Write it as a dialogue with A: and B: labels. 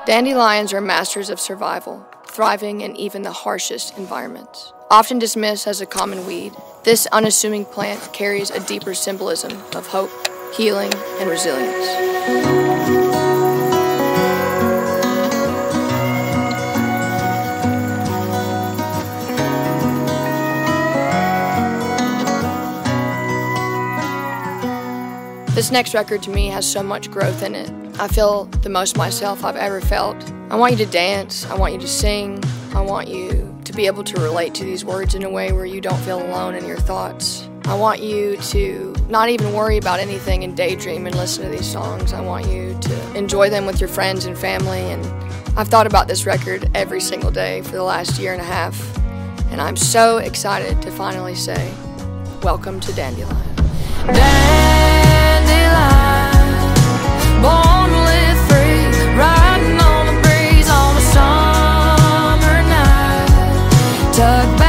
A: Dandelions are masters of survival, thriving in even the harshest environments. Often dismissed as a common weed, this unassuming plant carries a deeper symbolism of hope, healing, and resilience. This next record to me has so much growth in it. I feel the most myself I've ever felt. I want you to dance, I want you to sing, I want you to be able to relate to these words in a way where you don't feel alone in your thoughts. I want you to not even worry about anything and daydream and listen to these songs. I want you to enjoy them with your friends and family, and I've thought about this record every single day for the last year and a half, and I'm so excited to finally say, welcome to Dandelion.
B: Born to live free, riding on the breeze on a summer night, tucked back